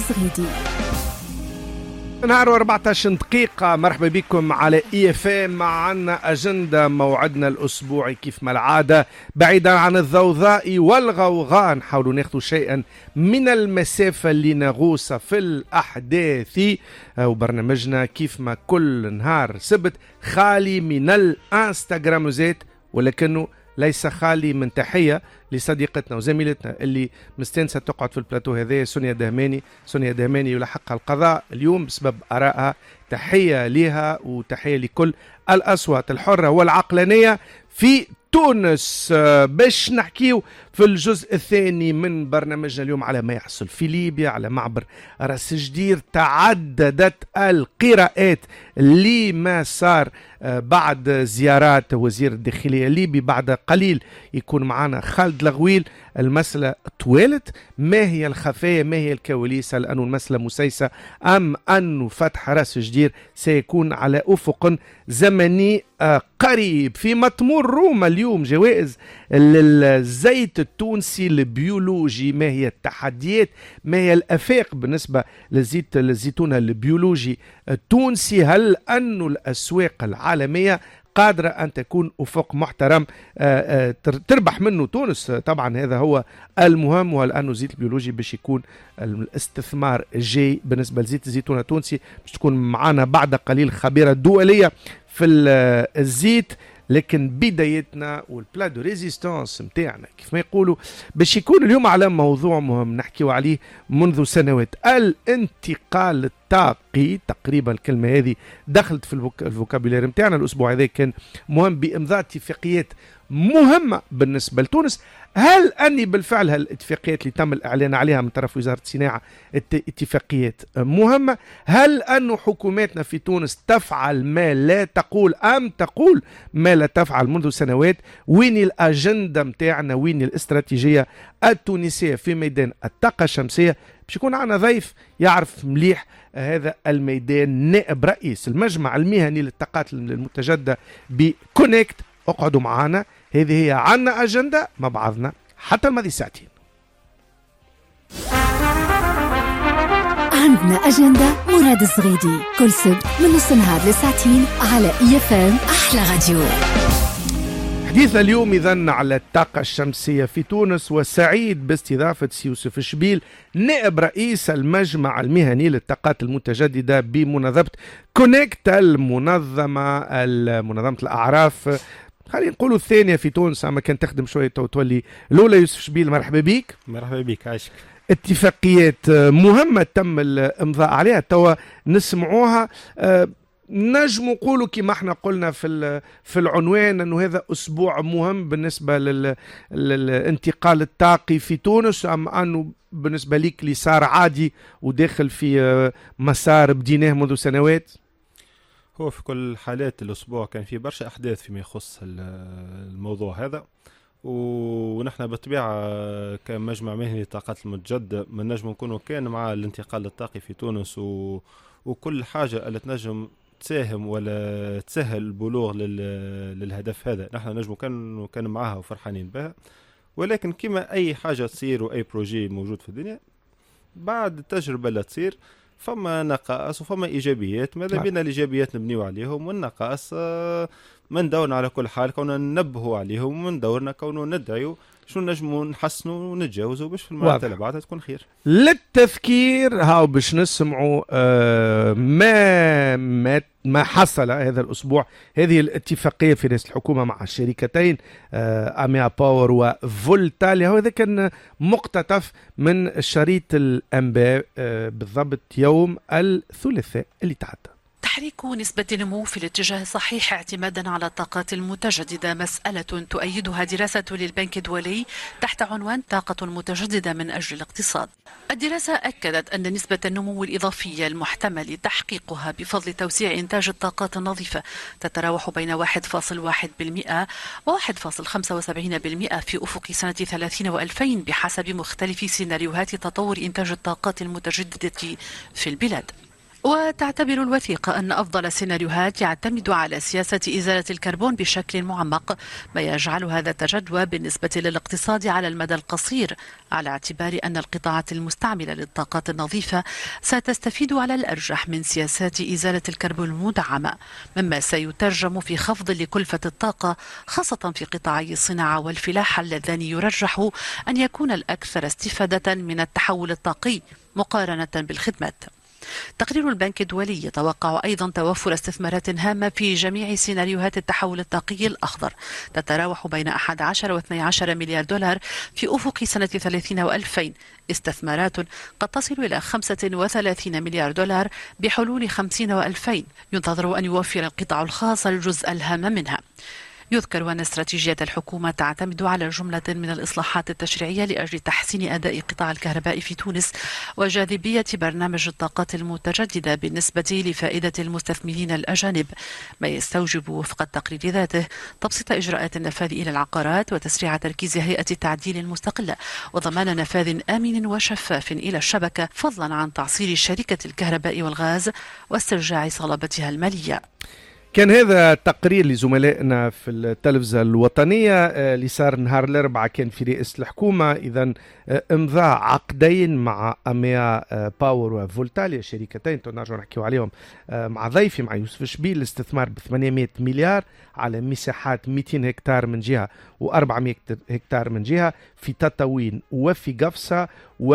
الصغيدي. نهار 14 دقيقة، مرحبا بكم على EFM. معنا أجندة موعدنا الأسبوعي كيف ما العادة، بعيدا عن الضوضاء والغوغاء نحاول ناخذ شيئا من المسافة اللي نغوص في الأحداث. وبرنامجنا كيف ما كل نهار سبت خالي من الانستغراموزات، ولكنه ليس خالي من تحية لصديقتنا وزميلتنا اللي مستنسة تقعد في البلاتو هذا، سونيا دهماني. سونيا دهماني يلحقها القضاء اليوم بسبب آرائها. تحية لها وتحية لكل الأصوات الحرة والعقلانية في تونس. باش نحكيو في الجزء الثاني من برنامجنا اليوم على ما يحصل في ليبيا على معبر راس جدير. تعددت القراءات لما صار بعد زيارات وزير الداخلية الليبي. بعد قليل يكون معنا خالد الغويل. المسألة طوالت، ما هي الخفايا، ما هي الكواليس؟ هل أن المسألة مسيسة أم أن فتح راس جدير سيكون على أفق زمني قريب؟ في مطمور روما اليوم جوائز للزيت التونسي البيولوجي. ما هي التحديات، ما هي الآفاق بالنسبة للزيتون البيولوجي التونسي؟ هل أن الأسواق العالمية قادرة أن تكون أفق محترم تربح منه تونس؟ طبعا هذا هو المهم، وهل أنه الزيت البيولوجي باش يكون الاستثمار الجاي بالنسبة لزيت الزيتون التونسي؟ باش تكون معنا بعد قليل خبيرة دولية في الزيت. لكن بدايتنا والبلا دو ريزيستانس متاعنا كيف ما يقولوا باش يكون اليوم على موضوع مهم نحكيو عليه منذ سنوات، الانتقال الطاقي. تقريبا الكلمة هذه دخلت في الفوكابيلاري متاعنا الأسبوع هذا، كان مهم بإمضاء اتفاقيات مهمة بالنسبة لتونس. هل أني بالفعل هالاتفاقيات اللي تم الإعلان عليها من طرف وزارة الصناعة اتفاقيات مهمة؟ هل أن حكوماتنا في تونس تفعل ما لا تقول أم تقول ما لا تفعل منذ سنوات؟ وين الأجندة متاعنا، وين الاستراتيجية التونسية في ميدان الطاقة الشمسية؟ باش يكون عنا ضيف يعرف مليح هذا الميدان، نائب رئيس المجمع المهني للطاقات المتجددة بكونكت. اقعدوا معنا، هذه هي عنا أجندة مع بعضنا حتى الماضي ساعتين. عندنا أجندة مراد الصغيدي كل سبت من نص نهار لساعتين على EFM أحلى راديو. حديثنا اليوم إذن على الطاقة الشمسية في تونس، وسعيد باستضافة يوسف شبيل نائب رئيس المجمع المهني للطاقات المتجددة بمنظمة كونكت، منظمة الأعراف خلينا نقولوا الثانية في تونس، أما كان تخدم شوية تولي الأولى. يوسف شبيل مرحبا بك. مرحبا بك، عايشك. اتفاقيات مهمة تم الإمضاء عليها توا نسمعوها. نجم نقولوا كما احنا قلنا في العنوان أنه هذا أسبوع مهم بالنسبة للانتقال الطاقي في تونس، أم أنه بالنسبة ليك اللي صار عادي وداخل في مسار بديناه منذ سنوات؟ هو في كل الحالات الأسبوع كان في برشا أحداث فيما يخص الموضوع هذا، ونحن بالطبيعة كمجمع مهني للطاقات المتجددة من نجم نكونوا كان مع الانتقال الطاقي في تونس، وكل حاجة اللي تنجم تساهم ولا تسهل البلوغ للهدف هذا نحن نجم كان معها وفرحانين بها. ولكن كما أي حاجة تصير وأي بروجي موجود في الدنيا بعد التجربة اللي تصير فما نقائص وفما إيجابيات، ماذا بينا الإيجابيات نبنيو عليهم والنقائص من دورنا على كل حال كوننا ننبهوا عليهم، من دورنا كونه ندعيو شو نجموا نحسنوا ونتجاوزوا باش في المرات اللي بعدها تكون خير. للتذكير هاو باش نسمعوا ما حصل هذا الأسبوع. هذه الاتفاقية في رئاسة الحكومة مع الشركتين أميا باور وفولتا، هذا كان مقتطف من شريط الأنباء بالضبط يوم الثلاثاء اللي تعدى. تحريك نسبة النمو في الاتجاه الصحيح اعتمادا على الطاقات المتجددة مسألة تؤيدها دراسة للبنك الدولي تحت عنوان طاقة متجددة من أجل الاقتصاد. الدراسة أكدت أن نسبة النمو الإضافية المحتمل تحقيقها بفضل توسيع إنتاج الطاقات النظيفة تتراوح بين 1.1% و 1.75% في أفق سنة 30 و2000 بحسب مختلف سيناريوهات تطور إنتاج الطاقات المتجددة في البلاد. وتعتبر الوثيقة أن أفضل السيناريوهات يعتمد على سياسة إزالة الكربون بشكل معمق، ما يجعل هذا التجدوى بالنسبة للاقتصاد على المدى القصير، على اعتبار أن القطاعات المستعملة للطاقات النظيفة ستستفيد على الأرجح من سياسات إزالة الكربون المدعمة، مما سيترجم في خفض لكلفة الطاقة، خاصة في قطاعي الصناعة والفلاحة اللذان يرجح أن يكون الأكثر استفادة من التحول الطاقي مقارنة بالخدمات. تقرير البنك الدولي يتوقع أيضا توفر استثمارات هامة في جميع سيناريوهات التحول الطاقي الأخضر، تتراوح بين 11 و 12 مليار دولار في أفق سنة 30 و2000، استثمارات قد تصل إلى 35 مليار دولار بحلول 50 و2000، ينتظر أن يوفر القطاع الخاص الجزء الهام منها. يذكر أن استراتيجية الحكومة تعتمد على جملة من الإصلاحات التشريعية لأجل تحسين أداء قطاع الكهرباء في تونس وجاذبية برنامج الطاقات المتجددة بالنسبة لفائدة المستثمرين الأجانب، ما يستوجب وفق التقرير ذاته تبسيط إجراءات النفاذ إلى العقارات وتسريع تركيز هيئة التعديل المستقلة وضمان نفاذ آمن وشفاف إلى الشبكة، فضلا عن تعصير شركة الكهرباء والغاز واسترجاع صلابتها المالية. كان هذا تقرير لزملائنا في التلفزة الوطنية اللي صار نهار الأربعاء، كان في رئاسة الحكومة. إذن امضاء عقدين مع أميا باور وفولتاليا، شركتين نرجع نحكيو عليهم مع ضيفي مع يوسف شبيل، الاستثمار ب 800 مليار على مساحات 200 هكتار من جهة و400 هكتار من جهة في تطاوين وفي قفصة.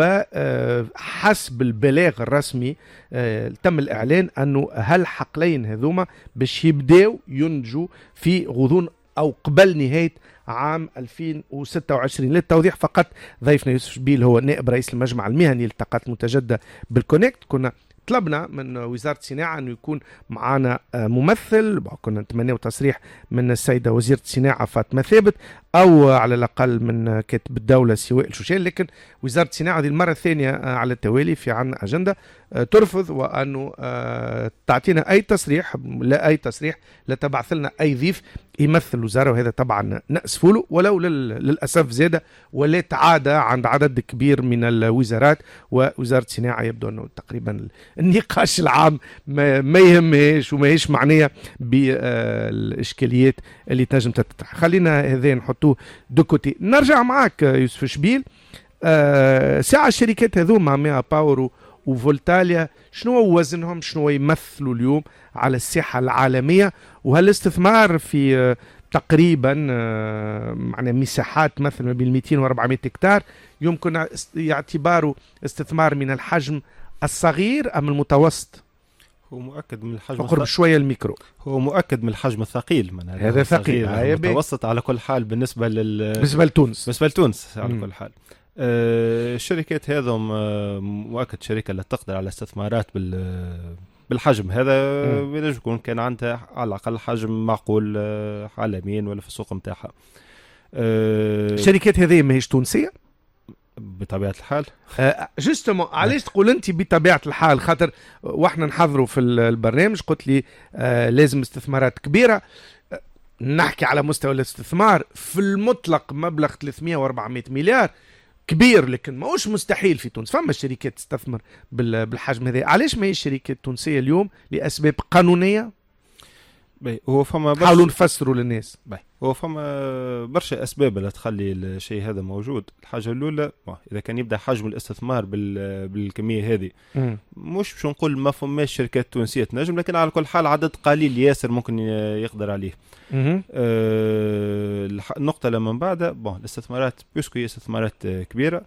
وحسب البلاغ الرسمي تم الإعلان أنه هالحقلين هذوما باش يبداو ينتجوا في غضون أو قبل نهاية عام 2026. للتوضيح فقط، ضيفنا يوسف شبيل هو نائب رئيس المجمع المهني للطاقات المتجددة بالكونكت. كنا طلبنا من وزارة الصناعة أنه يكون معنا ممثل، كنا نتمنى تصريح من السيدة وزيرة الصناعة فاطمة ثابت أو على الأقل من كاتب الدولة سواء الشوشان، لكن وزارة الصناعة هذه المرة الثانية على التوالي في عنا أجندة ترفض وأنه تعطينا أي تصريح، لا أي تصريح، لا تبعث لنا أي ضيف يمثل الوزارة، وهذا طبعا نأسفوا له، ولو للأسف زادة ولات عادة عند عدد كبير من الوزارات. ووزارة الصناعة يبدو أنه تقريبا النقاش العام ما يهمهاش وما هيش معنية بالإشكاليات اللي تنجم تتطرح. خلينا هذين نحطوه دوكوتي. نرجع معك يوسف شبيل. ساعة الشركات هذوما ميا باور وفولتاليا شنو هو وزنهم، شنو يمثلوا اليوم على الساحة العالمية، وهالاستثمار في تقريبا معنى مساحات مثلا ما بين 200 و 400 هكتار يمكن اعتباره استثمار من الحجم الصغير أم المتوسط؟ هو مؤكد من الحجم اقرب شويه الميكرو. هو مؤكد من الحجم الثقيل، من هذا ثقيل متوسط على كل حال بالنسبه لتونس على كل حال. الشركات هذم مؤكد شركه اللي تقدر على استثمارات بالحجم هذا ينجم يكون كان عندها على الاقل حجم معقول عالميا ولا في السوق نتاعها. الشركات هذه ماهيش تونسيه بطبيعة الحال. جستمو علاش تقول انت بطبيعة الحال؟ خاطر واحنا نحضروا في البرنامج قلت لي لازم استثمارات كبيرة. نحكي على مستوى الاستثمار في المطلق مبلغ 300 و 400 مليار كبير، لكن ماهوش مستحيل في تونس. فما شركات تستثمر بالحجم هذا. علاش ما هي الشركات التونسية اليوم؟ لأسباب قانونية. هو فما حاولوا نفسروا للناس. هو فما برشا اسباب اللي تخلي الشيء هذا موجود. الحاجه الاولى اذا كان يبدا حجم الاستثمار بالكميه هذه مش باش نقول ما فماش شركات تونسيه تنجم، لكن على كل حال عدد قليل ياسر ممكن يقدر عليه. النقطه لما من بعد الاستثمارات بيسكو هي استثمارات كبيره،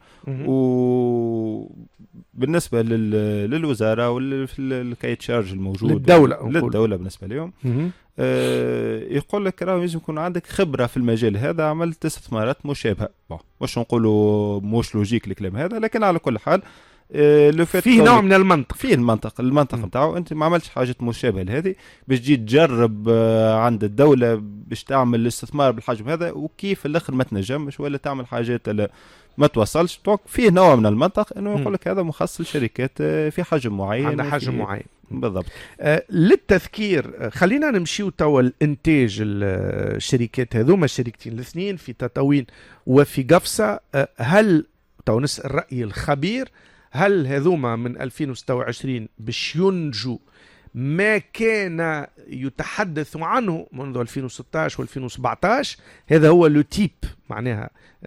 وبالنسبه للوزاره والكايت شارج الموجود للدوله بالنسبه لهم يقول لك راه لازم يكون عندك خبره في المجال هذا، عملت استثمارات مشابهه. مش نقولوا مش لوجيك الكلام هذا، لكن على كل حال فيه نوع من المنطق. فيه المنطق نتاعو. انت ما عملتش حاجه مشابهه لهذه باش تجي تجرب عند الدوله باش تعمل الاستثمار بالحجم هذا، وكيف الاخر ما تنجمش ولا تعمل حاجات ما توصلش. فيه نوع من المنطق انه يقول لك هذا مخصص لشركات في حجم معين، عندها حجم معين بالضبط. للتذكير خلينا نمشيو توا الانتاج الشركات هذوما الشركتين الاثنين في تطاوين وفي قفصة. هل تو نسأل الرأي الخبير، هل هذوما من 2026 باش ينجوا ما كان يتحدث عنه منذ 2016 و2017؟ هذا هو لو تيب معناها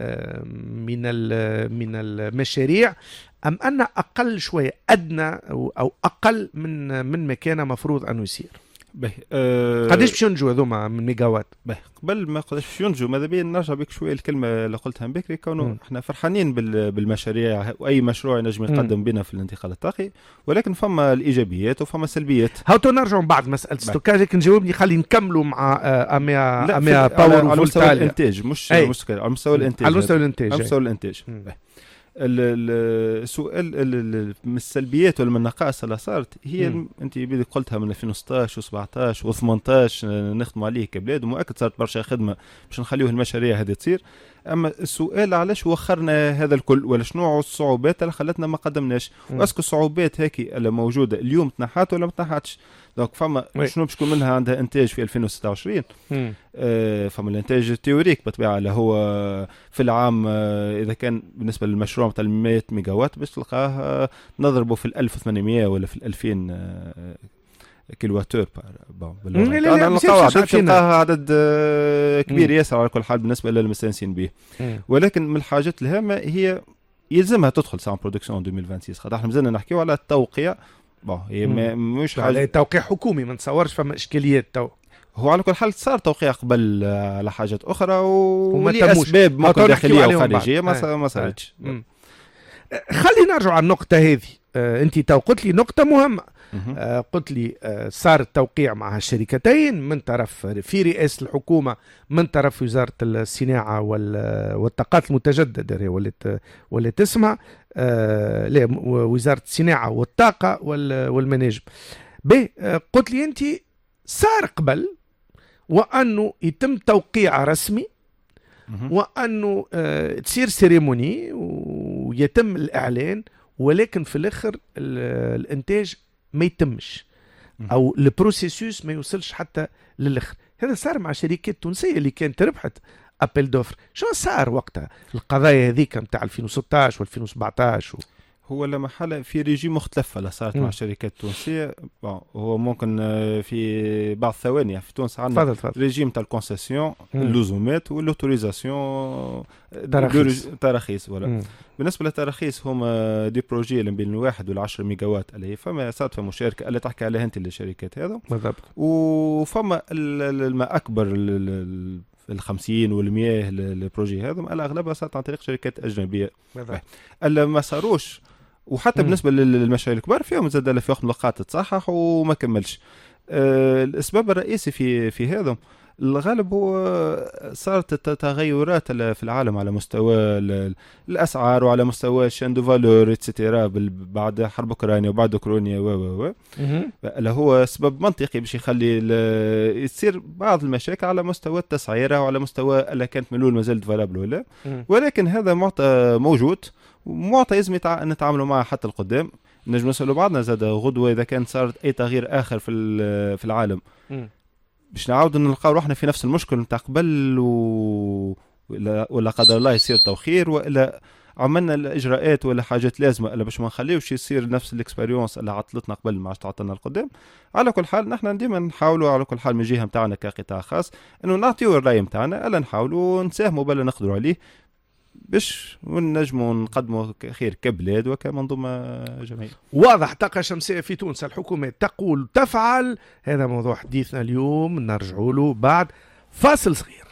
من المشاريع، أم أن أقل شوية، أدنى أو أقل من ما كان مفروض أنه يصير؟ قديش باش ينجوا هذوما من ميجاوات؟ قبل ما قداش باش ينجوا ماذا بيا نرجع بك شويه الكلمه اللي قلتها بكري، كونه احنا فرحانين بالمشاريع واي مشروع ينجم يقدم بنا في الانتقال الطاقي، ولكن فما الايجابيات وفما سلبيات. هاو نرجعوا بعد مساله ستوكاج، لكن جاوبني خلي نكملوا مع اميا باور على مستوى الانتاج، مش على مستوى الانتاج، على مستوى الانتاج، على مستوى الانتاج. السؤال من السلبيات ولا من النقائص اللي صارت هي انت بدك قلتها من 2016 و17 و18 نخدموا عليه كبلاد، ومؤكد صارت برشا خدمه باش نخليوه المشاريع هذه تصير. اما السؤال علاش وخرنا هذا الكل، ولا شنو الصعوبات اللي خلتنا ما قدمناش، واسكو الصعوبات هيك اللي موجوده اليوم تنحات ولا ما تنحاتش؟ دونك فما شنو باش يكون منها عندها انتاج في 2026. فما الانتاج التيوريك بطبيعه اللي هو في العام اذا كان بالنسبه للمشروع تاع 100 ميجا وات باش تلقاه نضربه في 1800 ولا في 2000 كيلواتور تلقاها عدد كبير ياسر على كل حال بالنسبه للمستانسين به. ولكن من الحاجات الهامه هي يلزمها تدخل سان برودكسيون 2026، خاطر احنا مازلنا نحكيو على التوقيع. هي مش حاجه توقيع حكومي، ما نتصورش فما اشكاليات تو. هو على كل حال صار توقيع قبل على حاجات اخرى ولاسباب ممكن داخليه وخارجيه ما صارتش. خلينا نرجع على النقطه هذه. انت تو قلت لي نقطه مهمه. قلت لي صار التوقيع مع الشركتين من طرف في رئاسة الحكومة، من طرف وزارة الصناعة والطاقات المتجددة واللي تسمع وزارة الصناعة والطاقة والمناجم. قلت لي أنت صار قبل وأنه يتم توقيع رسمي وأنه تصير سيريموني ويتم الإعلان، ولكن في الآخر الإنتاج ما يتمش او البروسيسوس ما يوصلش حتى للاخر. هذا صار مع شركات تونسيه اللي كانت ربحت ابل دوفر. شو صار وقتها القضايا هذيك نتاع 2016 و2017 هو لما حل في ريجيم مختلف اللي صارت مع الشركات التونسيه. هو ممكن في بعض الثواني في تونس عندنا ريجيم تاع الكونسيسيون، اللزومات والاوتوريزاسيون تراخيص. ولا بالنسبه للتراخيص هما دي بروجي اللي بين 1 و10 ميجا وات اللي فما صارت في مشاركه اللي تحكي عليها انت للشركات هذا بالضبط. وفما الماء اكبر ال50 والمياه البروجي هذا الاغلبها صارت عن طريق شركات اجنبيه اللي ما صاروش. وحتى بالنسبه للمشاريع الكبار فيهم زاد في وقت نقاط تصحح وما كملش. الاسباب الرئيسي في هذا الغالب هو صارت التغيرات في العالم على مستوى الاسعار وعلى مستوى الشان دو فالور اتسيتيرا بعد حرب اوكرانيا وبعد اوكرانيا اللي هو سبب منطقي باش يخلي يصير بعض المشاكل على مستوى التسعيره وعلى مستوى اللي كانت ملول مازالت فالابل ولا. ولكن هذا معطى موجود ومعطى لازم نتعاملوا معه حتى القدام. نجم نسألوا بعضنا زاد غدوه اذا كان صارت اي تغيير اخر في العالم باش نعاود نلقاو روحنا في نفس المشكل نتاع قبل ولا قدر الله يصير توخير ولا عملنا الاجراءات ولا حاجات لازمه الا باش ما نخليوش يصير نفس الاكسبيريونس اللي عطلتنا قبل ما تعطلنا القدام. على كل حال نحن ديما نحاولوا على كل حال من جهه نتاعنا كقطاع خاص انه نعطيو الراي نتاعنا الا نحاولوا نساهموا بلا نقدروا عليه باش ونجموا نقدموا خير كبلاد وكمنظومه جمعيه. واضح. طاقه شمسيه في تونس الحكومه تقول تفعل. هذا موضوع حديثنا اليوم، نرجعوا له بعد فاصل صغير.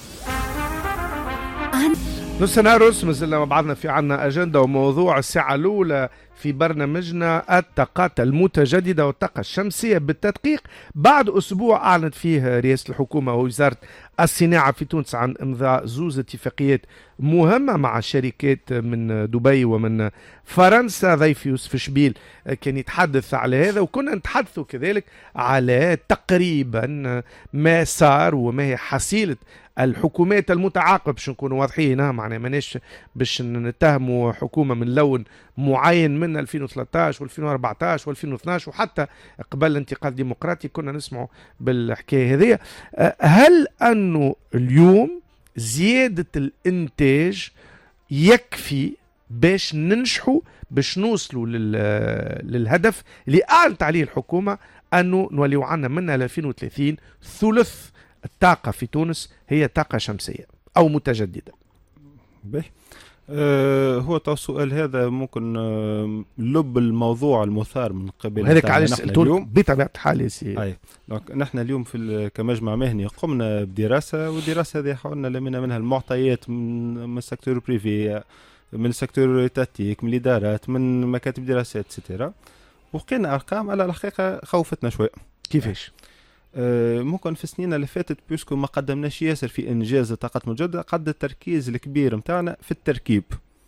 نص نهار مازلنا بعضنا في عنا أجندة وموضوع الساعة الأولى في برنامجنا الطاقات المتجددة والطاقة الشمسية بالتدقيق. بعد أسبوع أعلنت فيه رئاسة الحكومة ووزارة الصناعة في تونس عن إمضاء زوز اتفاقيات مهمة مع شركات من دبي ومن فرنسا. ضيف يوسف شبيل كان يتحدث على هذا، وكنا نتحدثوا كذلك على تقريبا ما صار وما هي حصيلة الحكومات المتعاقبة باش نكونوا واضحين. معناها ماناش باش نتهموا حكومة من لون معين من 2013 و2014 و2012 وحتى قبل الانتقال الديمقراطي كنا نسمعوا بالحكاية هذه. هل أنه اليوم زيادة الإنتاج يكفي باش ننجحوا باش نوصلوا للهدف اللي أعلنت عليه الحكومة أنه نوليو عنا من 2030 ثلث الطاقة في تونس هي طاقة شمسية أو متجددة. به هو تو السؤال هذا ممكن لب الموضوع المثار من قبل هذاك علاش سألتوا بطبيعة الحال يا سي. أي دونك نحن اليوم في كمجمع مهني قمنا بدراسة، والدراسة هذه حاولنا لمنا منها المعطيات من السيكتور بريفي، من السيكتور تاتيك، من الإدارات، من مكاتب دراسات ستيرا، وقينا أرقام على الحقيقة خوفتنا شوي. كيفاش؟ ممكن في السنين اللي فاتت بيسكو ما قدمناش ياسر في إنجاز الطاقات المتجددة قد التركيز الكبير متاعنا في التركيب.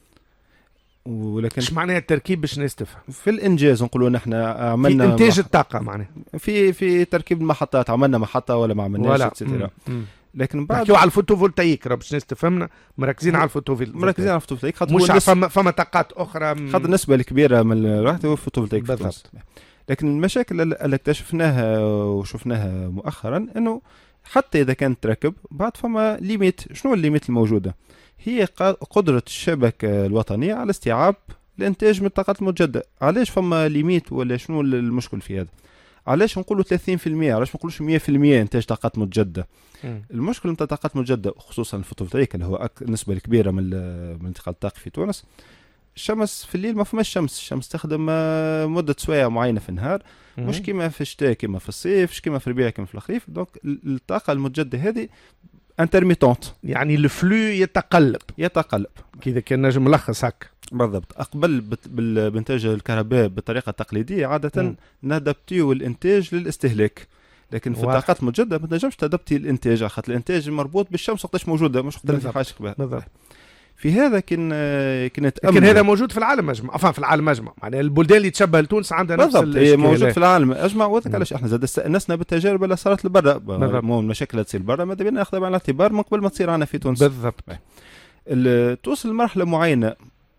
ولكن ايش معناها التركيب باش الناس تفهم؟ في الإنجاز نقولوا نحن عملنا في إنتاج الطاقة معناها في تركيب المحطات، عملنا محطة ولا ما عملناش ستيرا. لكن بعد نحكيو على الفوتوفولتايك باش الناس تفهمنا، مركزين على الفوتوفولتايك خاطر مش فما طاقات اخرى خاطر النسبه الكبيره من الوقت هو الفوتوفولتايك بالضبط. لكن المشاكل اللي اكتشفناها وشفناها مؤخرا انه حتى اذا كان تركب بعد فما ليميت. شنو الليميت الموجوده؟ هي قدره الشبكه الوطنيه على استيعاب الانتاج من الطاقات المتجدده. علاش فما ليميت ولا شنو المشكل في هذا؟ علاش نقولوا 30%؟ علاش ما نقولوش 100% انتاج طاقات متجدده؟ المشكل نتاع الطاقات المتجدده خصوصا الفوتوفولتايك اللي هو النسبه الكبيره من انتقال الطاقه في تونس. الشمس في الليل ما فماش شمس، الشمس تخدم مده سوايع معينه في النهار، مش كيما في الشتاء كيما في الصيف، مش كيما في الربيع كيما في الخريف. دونك الطاقه المتجدده هذه انترميتونت، يعني الفلو يتقلب كذا كان نجم ملخص هكا بالضبط. اقبل بانتاج الكهرباء بالطريقه التقليديه عاده نادبتيو الانتاج للاستهلاك، لكن في الطاقات المتجدده ما تنجمش تادبتي الانتاج، خاطر الانتاج مربوط بالشمس وقتاش موجوده، مش وقت اللي حاجه بها. في هذا لكن هذا موجود في العالم اجمع، في العالم اجمع، معناها البلدان اللي تشبه لتونس عندها نفس الشيء موجود في العالم اجمع. وذاك علاش احنا زاد استأنسنا بالتجارب اللي صارت لبرا، المشاكل اللي تصير برا ماذا بينا ناخذها بعين الاعتبار من قبل ما تصير عندنا في تونس. بالضبط. توصل لمرحله معينه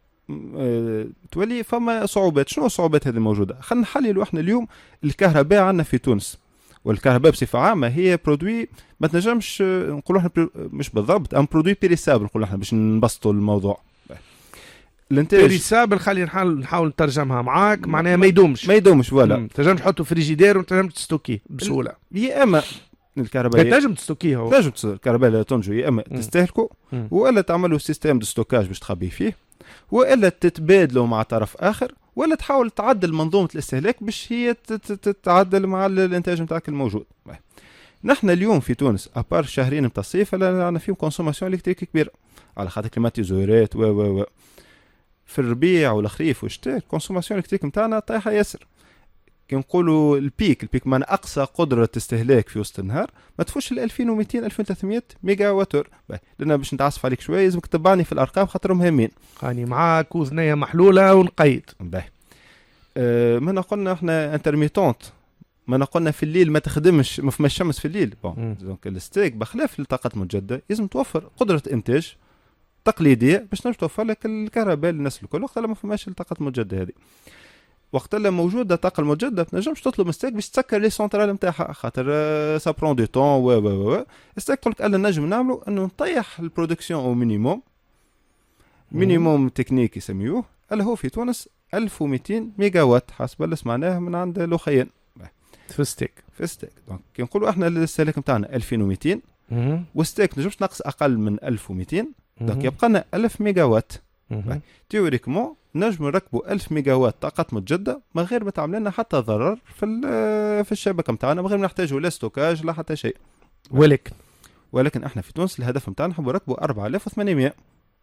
تولي فما صعوبات. شنو الصعوبات هذه الموجوده؟ خلينا نحللوا احنا اليوم الكهرباء عندنا في تونس، والكهرباء بصفه عامه هي برودوي ما تنجمش نقولوا احنا مش بالضبط ام برودوي بيريسابل نقولوا احنا باش نبسطوا الموضوع. الانتاج بيريسابل خلينا نحاول نترجمها معاك، معناها ما يدومش ولا تنجم تحطه في فريجيدير وتنجم تستوكيه بسهوله. يا اما الكهرباء تنجم تستوكيها، الكهرباء اللي تنجو يا اما تستهلكوا ولا تعملوا سيستم دو ستوكاج باش تخبي فيه، ولا تتبادلوا مع طرف اخر، ولا تحاول تعدل منظومه الاستهلاك باش هي تتعدل مع الانتاج نتاعك الموجود. نحن اليوم في تونس ابار شهرين نتاع الصيف عندنا فيهم كونسوماسيون الكتريك كبيره على خاطر كليماتيزورات و في الربيع والخريف والشتاء الكونسوماسيون الكتريك نتاعنا طايحه ياسر. كي نقولوا البيك من اقصى قدره استهلاك في وسط النهار ما تفوش ال 2200 2300 ميجا واتور. لان باش نتعصف عليك شويه لازمك تتبعني في الارقام خاطرهم مهمين. يعني معاك وذنيه محلوله ونقيد. ما قلنا احنا انترميتونت، ما قلنا في الليل ما تخدمش، ما فماش شمس في الليل. دونك الستيك بخلاف الطاقات المتجدده لازم توفر قدره انتاج تقليديه باش نجم توفر لك الكهرباء للناس الكل. وقت ما فماش الطاقات المتجدده هذه، وقت اللي موجوده الطاقه المتجدده ما تنجمش تطلب من ستيك باش تسكر لي سونترال نتاعها خاطر سا برون دو طون ستيك تقول لك الا نجم نعملوا انه نطيح البرودكسيون او مينيموم تكنيك يسميوه اللي هو في تونس 1200 ميجا وات حسب اللي سمعناه من عند لوخيان في ستيك. دونك كي نقولوا احنا الاستهلاك نتاعنا 2200 وستيك نجمش نقص اقل من 1200، دونك يبقى لنا 1000 ميجا وات. تيوريكمون نجم نركبوا 1000 ميجا وات طاقات متجدده من غير ما تعمل لنا حتى ضرر في الشبكه نتاعنا، من غير ما نحتاجوا لا ستوكاج لا حتى شيء. ولكن احنا في تونس الهدف نتاعنا نحبوا نركبوا 4800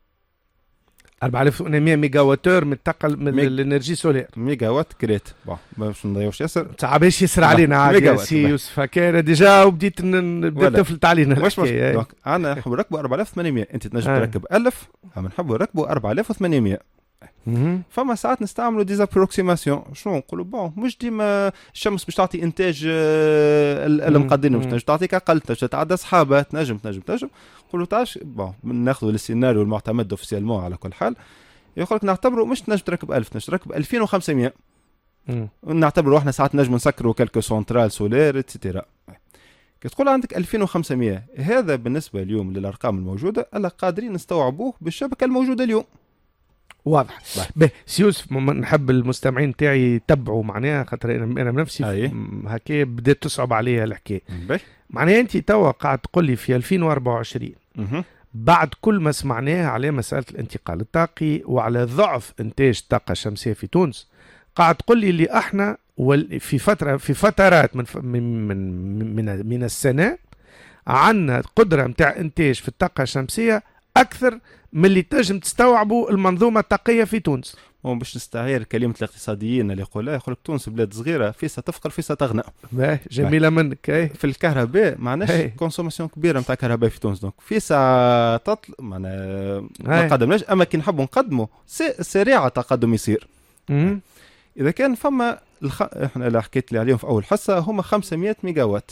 ميجا واتور من الطاقه من الانرجي سولير. ميجا وات كريت باش نضيعوش ياسر تعباش يسر علينا عادي يا سي يوسف كان ديجا وبديت تفلت علينا. واش دونك انا نحبوا نركبوا 4800، انت تنجم تركب 1000 اما نحبوا نركبوا 4800. فما ساعات نستعملوا ديزابروكسيماسيون. شنو نقولوا مش ديما الشمس باش تعطي انتاج المقدرين، باش تعطيك اقل، تتعدى صحابه تنجم نقولوا تاش ناخذوا السيناريو المعتمد اوفيسيالمون على كل حال. يقول لك نعتبروا مش تنجم تركب 1000، تنجم تركب 2500. نعتبروا احنا ساعات نجم نسكروا كالكو سنترال سولير اتسيتيرا. كي تقول عندك 2500 هذا بالنسبه اليوم للارقام الموجوده الا قادرين نستوعبوه بالشبكه الموجوده اليوم. واضح. سيوسف نحب المستمعين تاعي يتبعوا معناها، خاطر انا بنفسي هكا بدات تصعب عليا الحكايه. معناها انت توا قاعد تقول لي في 2024 بعد كل ما سمعناه على مساله الانتقال الطاقي وعلى ضعف انتاج الطاقه الشمسيه في تونس، قاعد تقول لي اللي احنا في فترات من السنه عندنا قدره نتاع انتاج في الطاقه الشمسيه اكثر من اللي تنجم تستوعبوا المنظومه الطاقيه في تونس. باش نستعير كلمه الاقتصاديين اللي يقول لك تونس بلاد صغيره فيسا تفقر فيسا تغنى. جميله منك. في الكهرباء معناش كونسوماسيون كبيره نتاع كهرباء في تونس، دونك فيسا تطل معناها ما قدمناش، اما كي نحبوا نقدموا سريعه تقدم يصير. اذا كان فما احنا اللي حكيت لي عليهم في اول حصه هما 500 ميجا وات،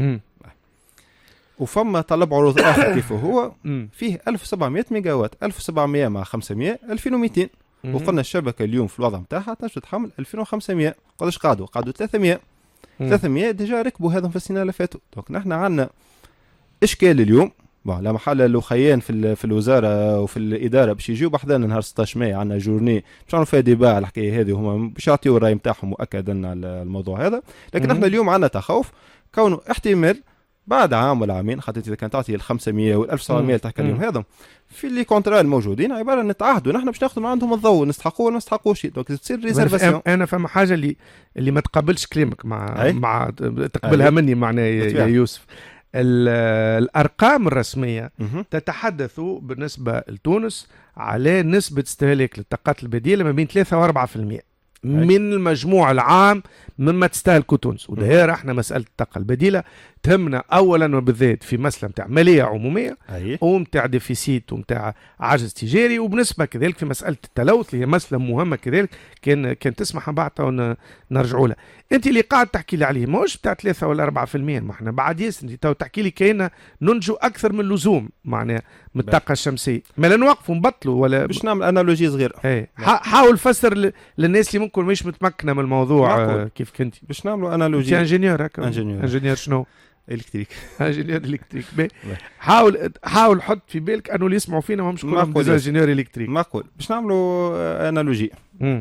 وفما طلب عروض اخر كيف هو فيه 1700 ميجا وات، 1700 مع 500 2200. وقلنا الشبكه اليوم في الوضع نتاعها تنجم تحمل 2500. قداش قعدوا 300 ديجا ركبوا هذا في السنه اللي فاتوا. دونك نحن عندنا اشكال اليوم. لا محل لو خيان في الوزاره وفي الاداره باش يجيو بحذانا نهار 16 ماي عندنا جورني باش نعرفوا فيها ديبا على الحكايه هذه، وهما باش يعطيوا الراي نتاعهم مؤكدا على الموضوع هذا. لكن احنا اليوم عندنا تخوف كونه احتمال بعد عام ولا عامين، خاطر اذا كانت تعطي ال 500 وال 1700 تحكي اليوم هذا في اللي كونترا الموجودين عباره نتعهدوا نحن باش ناخذوا من عندهم الضوء، نستحقوا ولا ما نستحقوش. دونك تصير ريزرفاسيون. انا فما حاجه اللي ما تقبلش كلامك مع تقبلها مني معناها يا يوسف. الارقام الرسميه تتحدث بالنسبه لتونس على نسبه استهلاك للطاقات البديله ما بين 3 و 4% من المجموع العام مما تستهلكه تونس. ودهير احنا مسألة الطاقة البديلة تهمنا أولا وبالذات في مسألة متاع مالية عمومية ومتاع ديفيسيت ومتاع عجز تجاري، وبنسبة كذلك في مسألة التلوث اللي هي مسألة مهمة كذلك كان تسمح بعد نرجعوا لها. انت اللي قاعد تحكي لي عليه ماهوش بتاع 3 ولا 4%، ما احنا بعد ياسر انت تحكي لي كاينه ننجو اكثر من اللزوم معناها من الطاقه الشمسيه. ما لا نوقفوا نبطلوا ولا باش نعمل انالوجي صغيره. حاول فسر للناس اللي ممكن مش متمكنه من الموضوع كيف كنت باش نعملوا انالوجي. انجينيور هكا انجينيور شنو الكتريك انجينيور الكتريك. حاول حط في بالك انه اللي يسمعوا فينا ما مش كلهم انجينيور الكتريك. معقول باش نعملوا انالوجي.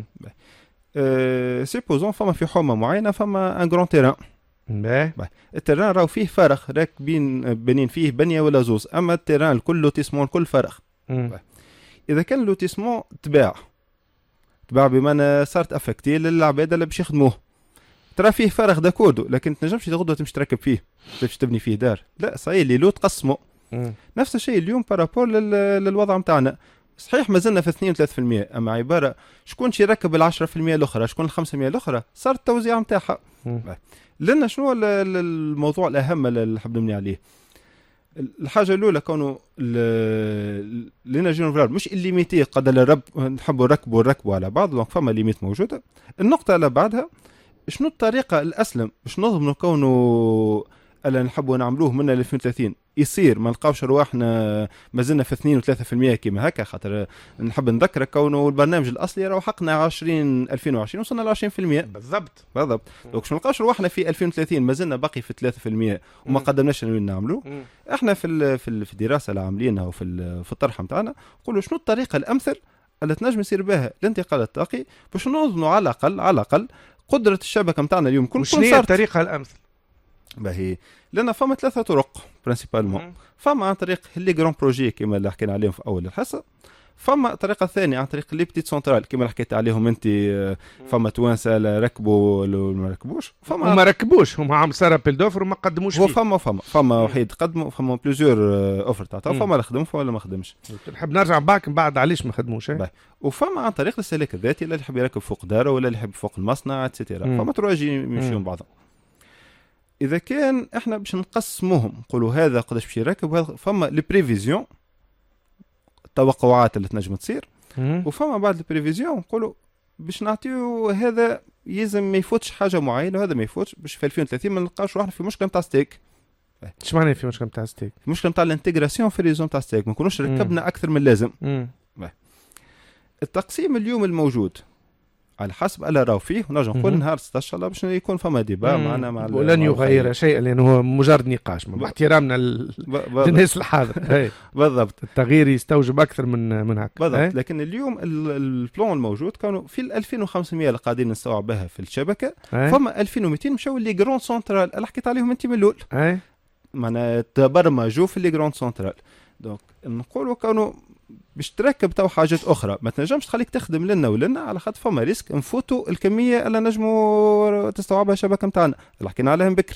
سيبوزون فما في حومه معينه فما ان جران تيران. التيران راهو فيه فارغ راكبين بنين فيه بنيه ولا زوز، اما التيران الكل لوتيسمون الكل فارغ. اذا كان لوتيسمون تباع بمعنى صارت افكتي للعباد اللي باش يخدموه، ترى فيه فارغ داكوردو، لكن تنجمش تغدو تمشي تركب فيه باش تبني فيه دار. لا صحيح اللي لو تقسمه. نفس الشيء اليوم بارابور للوضع نتاعنا. صحيح ما زلنا في 2 3%، اما عباره شكون شي يركب ال 10% الاخرى، شكون ال 500 الاخرى، صار التوزيع نتاعها. لنا شنو الموضوع الاهم اللي حاب نبني عليه؟ الحاجه الاولى كونه لنا جينوفرال مش الليميتي قدر الرب نحبوا نركبوا على بعض، دونك فما ليميت موجوده. النقطه اللي بعدها شنو الطريقه الاسلم باش نضمنوا كونه اللي نحبوا نعملوه من 2030 يصير ما نلقاوش رواحنا ما زلنا في 2 و 3% كيما هكا. خاطر نحب نذكرك كونه البرنامج الاصلي راه حقنا 2020 وصلنا ل 20%. بالضبط. دونك باش ما نلقاوش رواحنا في 2030 ما زلنا باقي في 3% وما قدمناش اللي نعملوه. احنا في الدراسه اللي عاملينها وفي الطرح نتاعنا نقولوا شنو الطريقه الامثل اللي تنجم يصير بها الانتقال الطاقي باش نضمنوا على الاقل قدره الشبكه نتاعنا اليوم كل شنو هي الطريقه الامثل؟ باهي لأن فما 3 طرق برينسيبالمون. فما عن طريق لي جران بروجي كما اللي حكينا عليهم في أول الحصة. فما الطريقة الثانية عن طريق لي بتيت سنترال كما اللي حكيت عليهم أنت. فما توانسة ركبوا وما ركبوش. ما ركبوش هم عم صار بيلدوفر وما قدموش فيه. فما وحيد قدموا فما بليزيور اوفر تاعته. فما اللي خدموا ولا ما خدمش. نحب نرجع بعد علاش ما خدموش. وفما عن طريق الاستهلاك الذاتي اللي يحب يركب فوق داره ولا اللي يحب فوق المصنع اتسيتيرا. فما تراجي يمشيون بعضهم. إذا كان إحنا باش نقسموهم نقولوا هذا قداش باش يركب وهذا، فما لي بريفيزيون التوقعات اللي تنجم تصير، وفما بعد لي بريفيزيون نقولوا باش نعطيو هذا يلزم ما يفوتش حاجة معينة وهذا ما يفوتش باش في 2030 ما نلقاوش روحنا في مشكلة نتاع ستيك. ايش معناه في مشكلة نتاع ستيك؟ في مشكلة نتاع الانتجراسيون في ريزون نتاع ستيك، ما نكونوش ركبنا أكثر من اللازم. التقسيم اليوم الموجود على حسب الا راهو فيه، ونرجع نقول نهار 16 الله باش يكون فما ديبا معنا مع ولن يغير شيء لانه هو مجرد نقاش باحترامنا للناس الحاضر. بالضبط، التغيير يستوجب اكثر من هكا بالضبط. لكن اليوم البلان الموجود كانوا في 2500 اللي قاعدين نستوعب بها في الشبكه، فما 2200 مشاو لي جراند سنترال اللي حكيت عليهم انت من الاول، معناها تبرمجوا في لي جراند سنترال. دونك نقولوا كانوا باش تركب تو حاجات اخرى ما تنجمش تخليك تخدم لنا ولنا، على خاطر فما ريسك نفوتوا الكميه اللي نجموا تستوعبها الشبكه نتاعنا اللي حكينا عليهم بكري.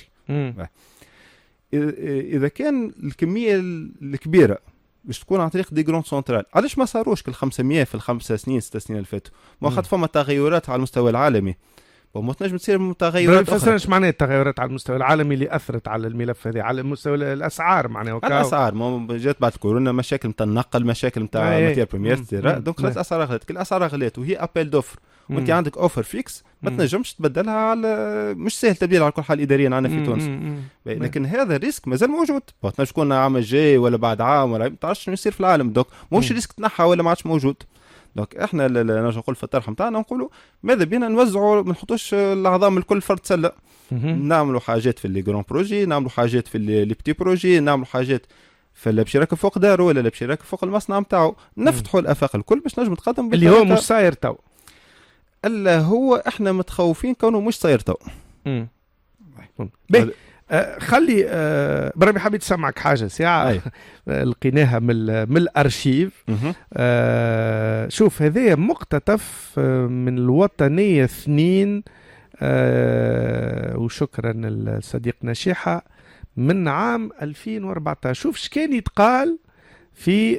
اذا كان الكميه الكبيره باش تكون عن طريق دي جراند سنترال، علاش ما صاروش كل 500 في ال5 سنين 6 سنين اللي فاتوا؟ ما خاطر فما تغيرات على المستوى العالمي، وما تنجم تصير تغيرات اخرى. ايش معناه التغيرات على المستوى العالمي اللي اثرت على الملف هذا على مستوى الاسعار؟ معناه الاسعار ما جات بعد كورونا مشاكل نتاع النقل، مشاكل نتاع ماتير بريمير، دونك خلاص الاسعار غلات. كل الاسعار غلات وهي ابيل دوفر، وانت عندك اوفر فيكس ما تنجمش تبدلها على، مش سهل تبديل على كل حال اداريا عندنا في تونس. لكن هذا الريسك مازال موجود، تنجم تكون عام الجاي ولا بعد عام ولا ما تعرفش شنو يصير في العالم، دونك مش ريسك تنحى ولا ما عادش موجود. دونك احنا نرجع نقول في الطرح نتاعنا نقولوا ماذا بينا نوزعوا، ما نحطوش العظام الكل فرد سله، نعملوا حاجات في لي جران بروجي، نعملوا حاجات في لي بتي بروجي، نعملوا حاجات في اللي باش يراكب فوق داره ولا اللي باش يراكب فوق المصنع نتاعو، نفتحوا الافاق الكل باش نجم نتقدم اللي هو مش صاير تو، الا هو احنا متخوفين كونه مش صاير تو. خلي بربي حبيت اسمعك حاجه ساعه لقيناها من الارشيف. شوف هذا مقتطف من الوطنيه 2 وشكرا لصديقنا شيحه من عام 2014. شوف شكان يتقال في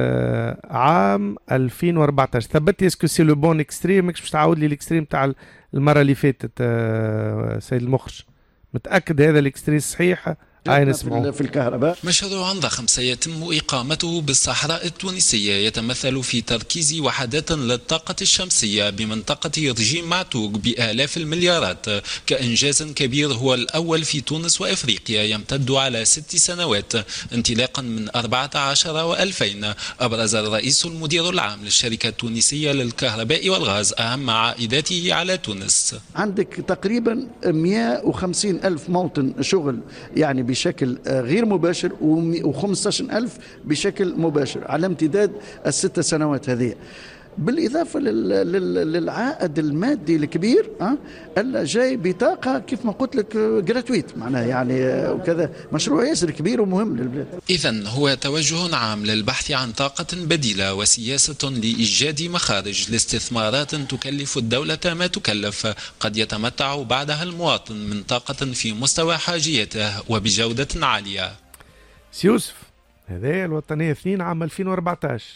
عام 2014. ثبت لي اسكو سي لو بون اكستريم، مش تعاود لي الاكستريم تاع المره اللي فاتت سيد المخرج؟ متأكد هذا الاكستريم صحيح؟ في الكهرباء. مشروع ضخم سيتم إقامته بالصحراء التونسية يتمثل في تركيز وحدات للطاقة الشمسية بمنطقة رجيم معتوق بآلاف المليارات، كإنجاز كبير هو الأول في تونس وإفريقيا يمتد على 6 سنوات انطلاقا من 14 و2000. أبرز الرئيس المدير العام للشركة التونسية للكهرباء والغاز أهم عائداته على تونس. عندك تقريبا 150 ألف موطن شغل يعني بشكل غير مباشر، و15,000 بشكل مباشر على امتداد ال6 سنوات هذه، بالإضافة للعائد المادي الكبير اللي جاي بطاقة كيف ما قلت لك جراتويت، معناها يعني وكذا مشروع ياسر كبير ومهم للبلاد. إذن هو توجه عام للبحث عن طاقة بديلة وسياسة لإيجاد مخارج لاستثمارات تكلف الدولة ما تكلف، قد يتمتع بعدها المواطن من طاقة في مستوى حاجيته وبجودة عالية. سيوسف هذا الوطنية 2 عام 2014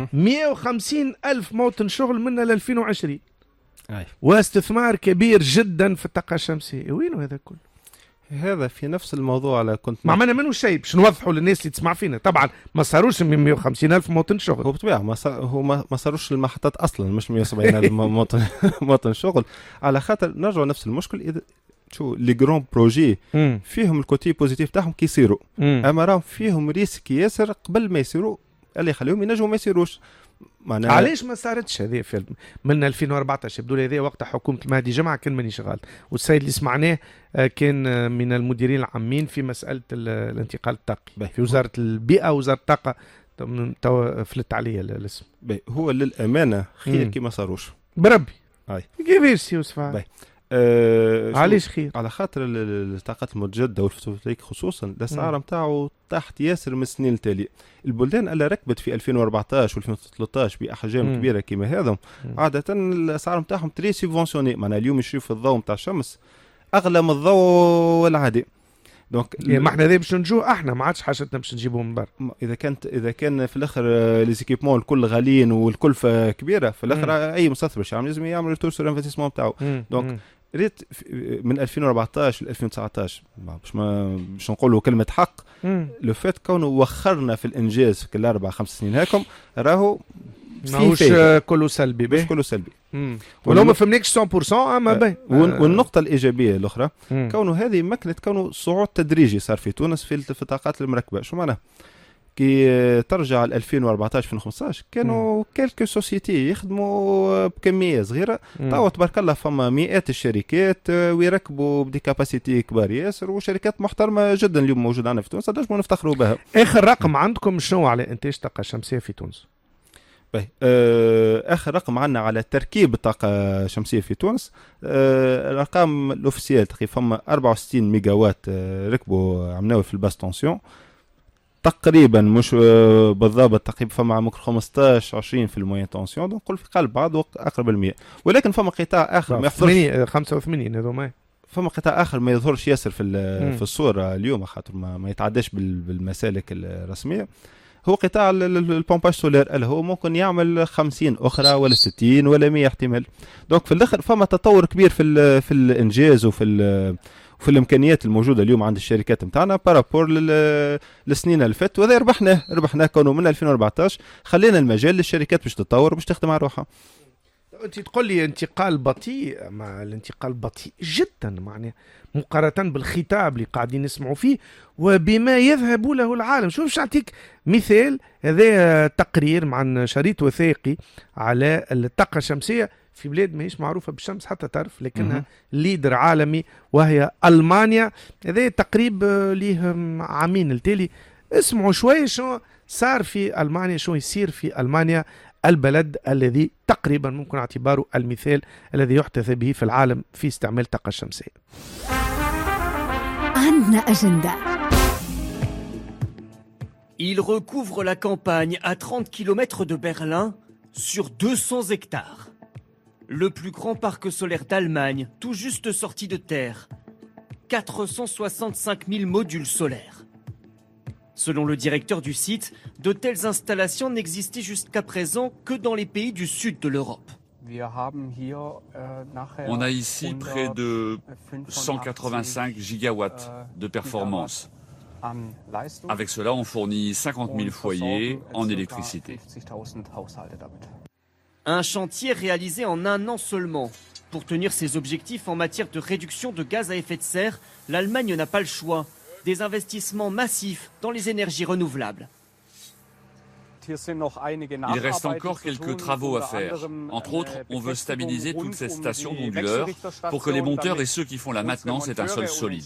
150 ألف موطن شغل منا ل 2020 واستثمار كبير جدا في الطاقة الشمسية. وينه هذا كله؟ هذا في نفس الموضوع على كنت ما عملنا منه شيء باش نوضحوا للناس اللي تسمع فينا. طبعا ما صاروش من 150 ألف موطن شغل، هو بطبيعة ما صاروش المحطات أصلا، مش 170 ألف موطن شغل، على خاطر نرجع نفس المشكل. إذا شو لي جرون بروجي فيهم الكوتي بوزيتيف تاعهم كي يصيروا، اما راهم فيهم ريسك ياسر قبل ما يصيروا اللي يخليهم ينجموا ما يصيروش. علاش ما صارتش هذه في من 2014؟ يبدو لي هذه وقت حكومه المهدي جمعه كان ماني شغال، والسيد اللي سمعناه كان من المديرين العامين في مساله الانتقال الطاقي في وزاره البيئه ووزاره الطاقه. فلت عليا الاسم. هو للامانه خير كي ما صاروش بربي. كيفاش يوسف؟ علاش خير؟ على خاطر الطاقات المتجدده والفوتوفولتايك خصوصا الاسعار نتاعو تحت ياسر من السنين التاليه. البلدان اللي ركبت في 2014 و2013 باحجام كبيره كما هذا عاده الاسعار نتاعهم تري سيفونسيوني، معناها اليوم يشوف في الضوء نتاع الشمس اغلى من الضوء العادي. دونك ما احنا باش نجوا احنا ما عادش حاجتنا باش نجيبوهم من برا. اذا كان في الاخر لي زيكيبمون الكل غاليين والكلفه كبيره، في الاخر اي مستثمر باش لازم يعمل ريتور سور انفستيسمون نتاعو. دونك ريت من 2014 ل 2019 باش نقولوا كلمه حق، لو فات كونه وخرنا في الانجاز في كل 4-5 سنين هاكم راهو ماهوش كله سلبي. مش كله سلبي ولو ما فهمناكش 100% اما باهي. والنقطه الايجابيه الاخرى كونه هذه مكنه كونه صعود تدريجي صار في تونس في الطاقات المركبه. شو معناها؟ كي ترجع ل 2014 2015 كانوا كلكو سوسيتي يخدموا بكميه صغيره. توا تبارك الله فما مئات الشركات ويركبوا بدي كاباسيتي كبار ياسر، وشركات محترمه جدا اليوم موجوده عندنا في تونس نجموا نفتخروا بها. اخر رقم عندكم شنو على انتاج طاقه شمسيه في تونس؟ اخر رقم عندنا على تركيب الطاقه الشمسيه في تونس، الارقام الاوفيسيال تقريبا فما 64 ميجا وات ركبوا عملوه في الباس تونسيون تقريبا، مش بالضبط تقريبا فما ممكن 15 20 في الموين تونسيون، نقول في قلب بعض اقرب ال 100. ولكن فما قطاع اخر ما يحضرش 85 هذوما، فما قطاع اخر ما يظهرش ياسر في الصوره اليوم خاطر ما يتعداش بالمسالك الرسميه. هو قطاع البومباج سولير اللي هو ممكن يعمل 50 اخرى ولا 60 ولا 100 احتمال. دونك في الاخر فما تطور كبير في الانجاز وفي الامكانيات الموجوده اليوم عند الشركات نتاعنا بارابور للسنين اللي فاتت، وهذا ربحناه كونه من 2014 خلينا المجال للشركات باش تتطور وباش تخدم على روحها. انت تقول لي انتقال بطيء، مع الانتقال بطيء جدا معناه مقارنه بالخطاب اللي قاعدين نسمعوا فيه وبما يذهب له العالم. شوف باش نعطيك مثال، هذا تقرير مع شريط وثائقي على الطاقه الشمسيه في بلاد ماهيش معروفه بالشمس حتى تعرف، لكنها ليدر عالمي وهي المانيا. هذا تقريب ليه عامين التالي. اسمعوا شويه شو صار في المانيا، شو يصير في المانيا، البلد الذي تقريبا ممكن اعتباره المثال الذي يحتذى به في العالم في استعمال الطاقة الشمسية. عندنا أجندة. Il recouvre la campagne à 30 km de Berlin sur 200 hectares. Le plus grand parc solaire d'Allemagne, tout juste sorti de terre. 465 000 modules solaires. Selon le directeur du site, de telles installations n'existaient jusqu'à présent que dans les pays du sud de l'Europe. On a ici près de 185 gigawatts de performance. Avec cela, on fournit 50 000 foyers en électricité. Un chantier réalisé en un an seulement. Pour tenir ses objectifs en matière de réduction de gaz à effet de serre, l'Allemagne n'a pas le choix. Des investissements massifs dans les énergies renouvelables. Il reste encore quelques travaux à faire. Entre autres, on veut stabiliser toute cette station d'onduleurs pour que les monteurs et ceux qui font la maintenance aient un sol solide.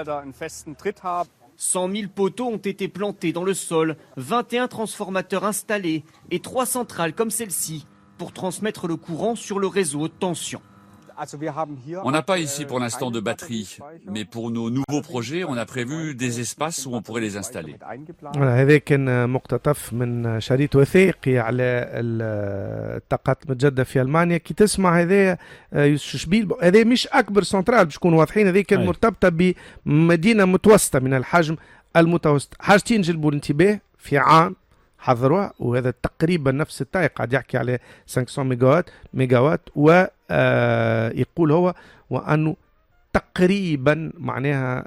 100 000 poteaux ont été plantés dans le sol, 21 transformateurs installés et 3 centrales comme celle-ci pour transmettre le courant sur le réseau haute tension. On n'a pas ici pour l'instant de batterie, mais pour nos nouveaux projets, on a prévu des espaces où on pourrait les installer. هذا كان مقتطف من شريط وثائقي على الطاقات المتجددة في ألمانيا. كي تسمع هذا شبيل، هذا مش أكبر سنترال باش نكونوا واضحين، هذه كان مرتبطة بمدينة متوسطة من الحجم المتوسط. حاجتين جلبوا الانتباه في عام حضروها، وهذا تقريبا نفس التاي قاعد يحكي على 500 ميجا وات ويقول هو وأنه تقريبا معناها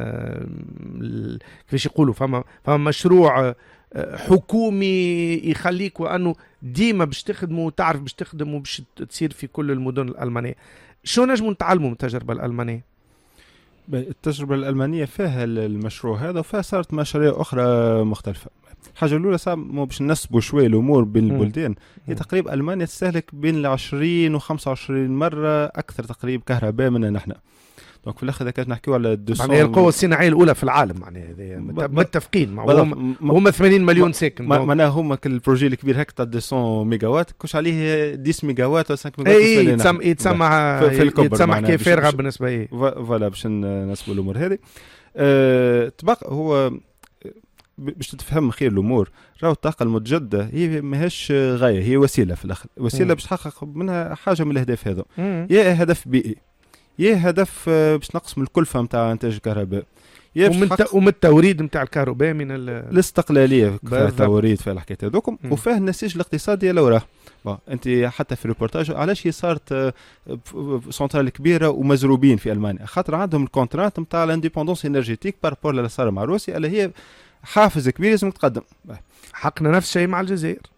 كيفاش يقولوا فما مشروع حكومي يخليك وأنه ديما باش تخدموا وتعرف باش تخدموا باش تصير في كل المدن الألمانية. شو نجموا نتعلموا من التجربة الألمانية؟ التجربة الألمانية فيها المشروع هذا وفيها صارت مشاريع أخرى مختلفة. الحاجة الأولى صار باش ننسبوا شوي الأمور بين البلدان، هي تقريبا ألمانيا تستهلك بين 20 و 25 مرة أكثر تقريب كهرباء مننا نحن. دونك في الأخير إذا كنا نحكيو على 200 معناها القوة الصناعية الأولى في العالم، معناها متفقين هم 80 مليون ساكن. معناها هما كل البروجي الكبير هكا تاع 200 ميجا وات كوش عليه 10 ميجا وات ولا 5 ميجا وات يتسمى حكاية فارغة بالنسبة لي. فوالا باش نسبوا الأمور هذه. تبقى هو باش تفهم خير الامور، راهو الطاقه المتجدده هي ماهيش غايه، هي وسيله في الاخر، وسيله باش تحقق منها حاجه من الاهداف هذا، يا هدف بيئي يا هدف باش نقسم الكلفه نتاع انتاج الكهرباء، ومن التوريد نتاع الكهرباء من الاستقلاليه في التوريد في الحكايات هذوكم، وفيه النسيج الاقتصادي اللي وراه. انت حتى في الريبورتاج علاش هي صارت سنترال كبيره ومزروبين في المانيا، خاطر عندهم الكونترات نتاع الانديبوندونس انرجيتيك بارابور اللي صار مع روسيا اللي هي حافز كبير لازم تقدم. حقنا نفس الشيء مع الجزائر.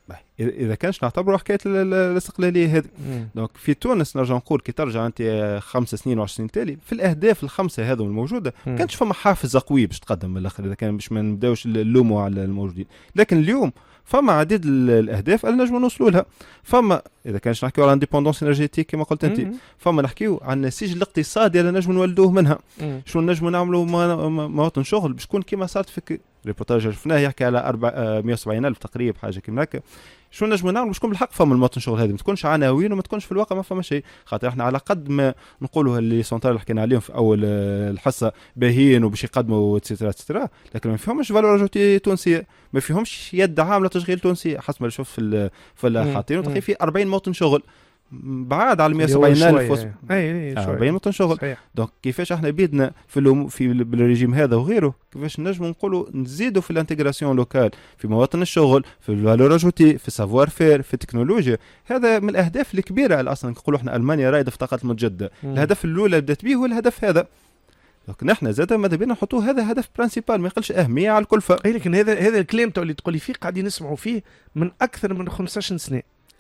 اذا كانش نعتبروا حكايه الاستقلاليه هذه. دونك في تونس نرجع نقول كي ترجع انت 5 سنين و10 سنين تالي في الاهداف الخمسه هذو الموجوده ما كانش فما حافز قوي باش تقدم من الاخر، اذا كان باش ما نبداوش نلوموا على الموجودين. لكن اليوم فما عديد الاهداف اللي نجموا نوصلوا لها. فما اذا كانش نحكيو على انديبوندونس انرجيتيك كما قلت انت، فما نحكيو عن النسيج الاقتصادي اللي نجموا نولدوه منها. شو نجموا نعملوا مواطن شغل باش تكون كيما صارت في ريبورتاج شفناه يحكي على 170,000 تقريبا حاجه كيما هكا. شو نجموا نعملوا باش تكون بالحق فما المواطن شغل هذه، ما تكونش عناوين وما تكونش في الواقع ما فما شيء. خاطر احنا على قد ما نقولوا اللي سونترال اللي حكينا عليهم في اول الحصه باهيين وباش يقدموا اتسيترا، لكن ما فيهمش فالور اجوتي تونسيه، ما فيهمش يد عامله تشغيل تونسي. حسب ما نشوف في حاطين تقريبا في 40 مواطن شغل بعاد على 170,000 40 مواطن شغل. دونك كيفاش احنا بيدنا في بالريجيم هذا وغيره كيفاش نجم نقولوا نزيدوا في الانتجراسيون لوكال في مواطن الشغل، في الفالور اجوتي، في سافوار فير، في التكنولوجيا. هذا من الاهداف الكبيره اللي اصلا نقولوا احنا المانيا رائده في الطاقات المتجدده. الهدف الاولى اللي بدات به هو الهدف هذا. لكن احنا زاد ماذا بينا نحطوه هذا هدف برانسيبال ما يقلش اهميه على الكلفه. لكن هذا الكلام اللي تقولي فيه قاعدين نسمعوا فيه من اكثر من 15 سنه.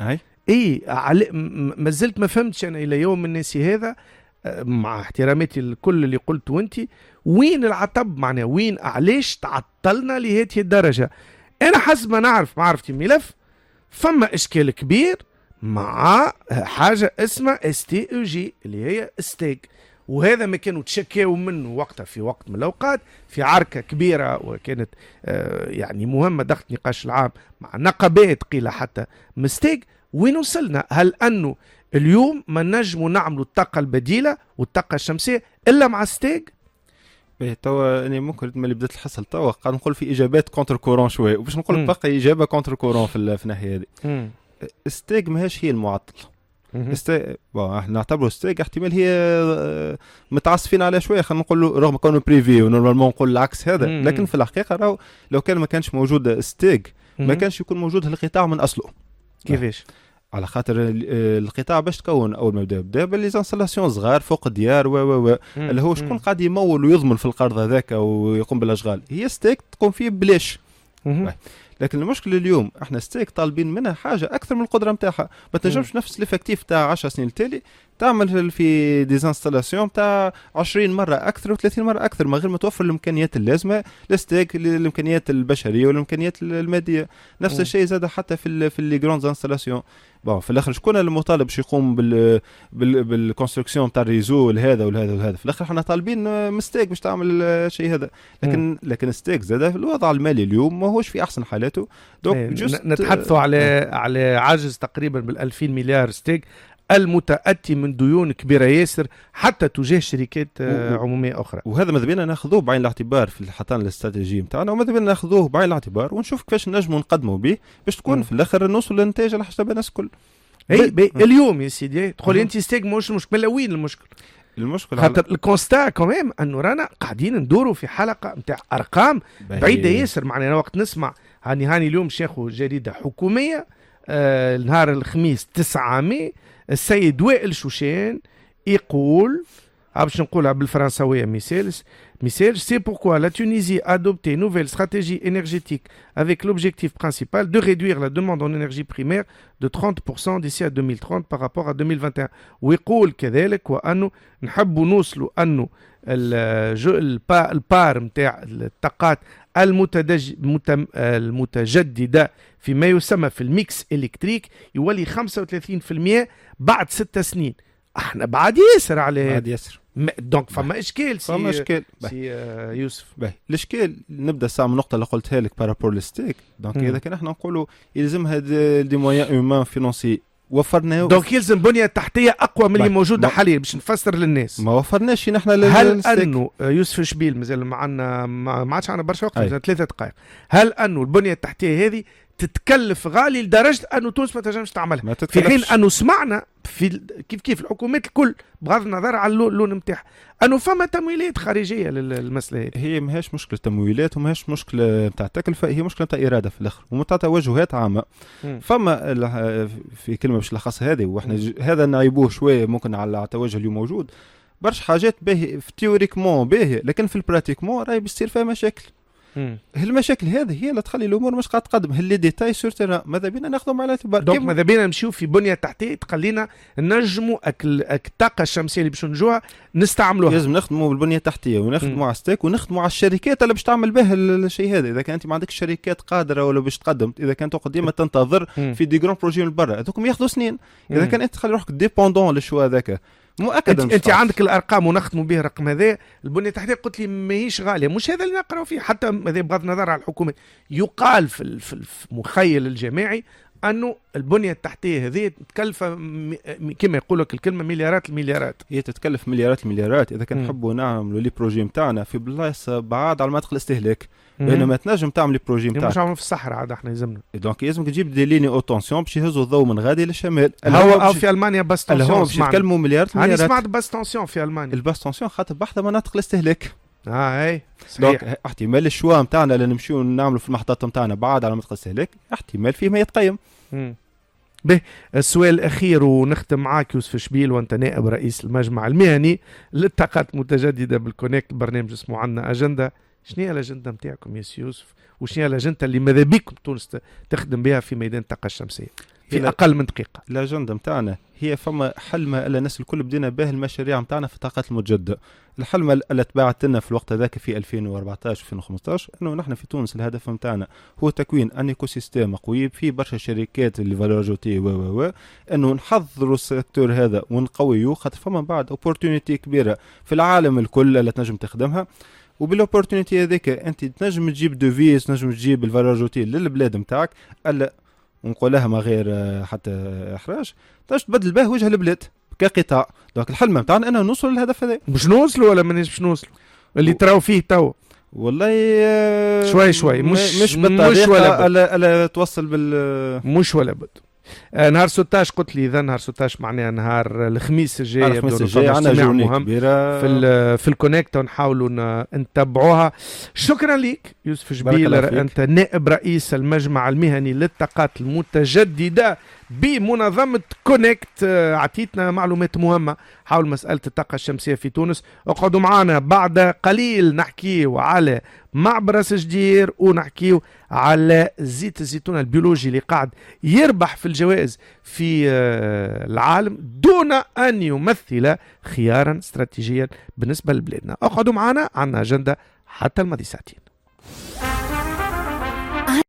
ما زلت ما فهمتش انا الى يوم الناس هذا، مع احتراماتي لكل اللي قلت وانت، وين العتب معناه، وين علاش تعطلنا لهذه الدرجه. انا حسب ما نعرف معرفتي ملف فما اشكال كبير مع حاجه اسمها STEG اللي هي ستيج، وهذا ما كانوا تشكاوا منه وقتها في وقت من الأوقات في عركة كبيرة وكانت يعني مهمة ضغط نقاش العام مع نقابات قيل حتى مستيق. وين وصلنا؟ هل أنه اليوم ما نجموا نعملوا الطاقة البديلة والطاقة الشمسية إلا مع ستيق؟ توا أنا ممكن اللي بدأت الحصل توا قاعد نقول في إجابات كونتر كورون شوية، وباش نقول بقى إجابة كونتر كورون في الناحية هذه. ستيق ماهيش هي المعطل. احنا نعتبره ستيك احتمال هي متعصفين على شويه، خلينا نقول رغم كونه بريفي ونورمالمون نقول العكس هذا. لكن في الحقيقه لو كان ما كانش موجود ستيك ما كانش يكون موجود القطاع من اصله. كيفاش؟ على خاطر القطاع باش تكون اول ما بدا بالليزانسلاسيون صغار فوق الديار اللي هو شكون قاعد يمول ويضمن في القرض هذاك ويقوم بالاشغال، هي ستيك تقوم فيه بلاش. لكن المشكله اليوم احنا ستيك طالبين منها حاجه اكثر من القدره نتاعها. ما تنجمش نفس الافكتيف تاع 10 سنين التالي تعمل في ديزانستالاسيون تاع 20 مره اكثر و30 مره اكثر من غير ما توفر الامكانيات اللازمه لستيك، الامكانيات البشريه والامكانيات الماديه. نفس الشيء زاد حتى في لي غروند انستالاسيون. في الاخر شكون المطالب باش يقوم بالكونستركسيون تاع الريزو هذا والهذا في الاخر احنا طالبين مستيك باش تعمل الشيء هذا. لكن ستيك زاد الوضع المالي اليوم ما هوش في احسن حالاته. نتحدثوا على عجز تقريبا بال2000 مليار ستيك المتأتي من ديون كبيرة ياسر حتى تجاه شركات عمومية أخرى. وهذا ماذا بينا ناخذوه بعين الاعتبار في حطان الاستراتيجية نتاعنا، وماذا بينا ناخذوه بعين الاعتبار ونشوف كيفاش نجموا نقدموا به باش تكون في الآخر نوصل للنتائج على حسب الناس الكل. اليوم يا سيدي تقول أنت ستيك مش المشكلة، وين المشكل؟ خاطر الكونستا كمان أنه رانا قاعدين ندوروا في حلقة نتاع أرقام بعيدة ياسر. معناها وقت نسمع هاني اليوم شيخوا جريدة حكومية نهار الخميس 9 ماي السيد وائل شوشان يقول باش نقولها بالفرنساوية message c'est pourquoi la Tunisie a adopté une nouvelle stratégie énergétique avec l'objectif principal de réduire la demande en énergie primaire de 30% d'ici à 2030 par rapport à 2021. ويقول كذلك وأنه نحبوا نوصلوا أنه البار متاع الطاقات المتجددة فيما يسمى في الميكس إلكتريك يولي 35% بعد 6 سنين. احنا بعد ياسر على دونك فما اشكال سي يوسف. الاشكال نبدا ساعه من النقطه اللي قلتها لك بارابور للستيك. دونك اذا كان احنا نقولوا يلزمها دي مويان هيومان فينانسي وفرناه، دونك يلزم بنيه تحتيه اقوى من اللي موجوده حاليا باش نفسر للناس. ما وفرناش نحن هل انه يوسف شبيل مازال معنا ما عادش عندنا برشا وقت 3 دقائق. هل انه البنيه التحتيه هذه تتكلف غالي لدرجه انه تونس ما تنجمش تعملها، في حين انه سمعنا في كيف الحكومات الكل بغض النظر على اللون نتاعها انه فما تمويلات خارجيه للمساله هي ماهيش مشكله تمويلات وماهيش مشكله نتاع تكلفه، هي مشكله نتاع اراده في الاخر ومتاع توجهات عامه. فما في كلمه باش نلخص هذه واحنا هذا نعيبوه شويه ممكن على التوجه اللي موجود. برشا حاجات باهيه في تيوريكمون باهيه لكن في البراتيكمون راهي بتصير فيها مشاكل. المشاكل هذه هي اللي تخلي الامور مش قاعد تقدم. هل ديتاي سور تيران ماذا بينا ناخذهم على اعتبار. دونك ماذا بينا نمشيو في بنيه تحتيه تخلينا نجموا الطاقه الشمسيه اللي باش نجوها نستعملوها. لازم نخدموا بالبنيه التحتيه ونخدموا على ستيك ونخدموا على الشركات اللي باش تعمل به الشيء هذا. اذا كانت ما عندكش شركات قادره ولا باش تقدم، اذا كانت تقعد ديما تنتظر في دي جران بروجي من برا هذوكم ياخذوا سنين. اذا كان انت تخلي روحك ديبوندون للشوا هذاك مؤكد انت عندك الارقام ونختموا به الرقم هذا. البنيه التحتيه قلت لي ماهيش غاليه، مش هذا اللي نقراو فيه حتى هذا بغض النظر على الحكومه. يقال في المخيل الجماعي انه البنيه التحتيه هذه تكلفه كما يقول لك الكلمه مليارات المليارات. هي تتكلف مليارات المليارات اذا كان نحبوا نعملوا لي بروجي نتاعنا في بلايص بعاد على مناطق الاستهلاك. بينما تنجم تعمل لي بروجي نتاعك مش عامل في الصحراء عاد احنا يلزمنا. دونك لازمك تجيب دي ليني او تونسيون باش يهزوا الضوء من غادي للشمال. هو في المانيا باس تونسيون باش يتكلموا مليارات المليارات. انا سمعت باس تونسيون في المانيا. الباس تونسيون خاطر بحث مناطق الاستهلاك. اي صحيح. دونك احتمال الشوا نتاعنا اللي نمشيو نعملوا في المحطات نتاعنا بعاد على منطقه الاستهلاك احتمال فيه ما يتقيم. به السؤال الأخير ونختم معاك يوسف شبيل وأنت نائب رئيس المجمع المهني للطاقات المتجددة بالكونكت، برنامج اسمه عنا أجندة. شنو هي الأجندة متاعكم يا سي يوسف؟ وشنو هي الأجندة اللي ماذا بيكم تونس تخدم بها في ميدان الطاقة الشمسية في أقل من دقيقة؟ الأجندة متاعنا هي فما حل ما إلا الناس الكل بدينا به المشاريع متاعنا في الطاقات المتجددة. الحل ما اللي تبعت لنا في الوقت هذاك في 2014 2015 انه نحن في تونس الهدف متاعنا هو تكوين ان ايكو سيستيم قوي في برشا شركات اللي فالور اجوتي انه نحضروا السيكتور هذا ونقويوه خاطر فما بعد اوبورتونيتي كبيره في العالم الكل اللي تنجم تخدمها. وبالاوبورتونيتي هذيك انت تنجم تجيب دوفيز، تنجم تجيب الفالور اجوتي للبلاد نتاعك الا ونقولها ما غير حتى احراج تنجم تبدل به وجه البلاد كقطاع. دونك الحلم نتاعنا انه نوصل للهدف هذا. باش نوصلوا ولا مانيش باش نوصلوا اللي تراو فيه تو؟ والله شوي مش بالطريقه الا توصل مش ولا بد. نهار 16 قلت لي اذا نهار 16 معناها نهار الخميس الجاي عندنا جورني كبيره في الكونكت ونحاولوا نتبعوها. شكرا لك يوسف شبيل، انت نائب رئيس المجمع المهني للطاقات المتجدده بمنظمه كونكت. عطيتنا معلومات مهمه حول مساله الطاقه الشمسيه في تونس. اقعدوا معنا بعد قليل نحكيو على معبر سجدير ونحكيو على زيت الزيتون البيولوجي اللي قاعد يربح في الجوائز في العالم دون أن يمثل خيارا استراتيجيا بالنسبة لبلادنا. اقعدوا معنا، عنا أجندة حتى الماضي ساعتين.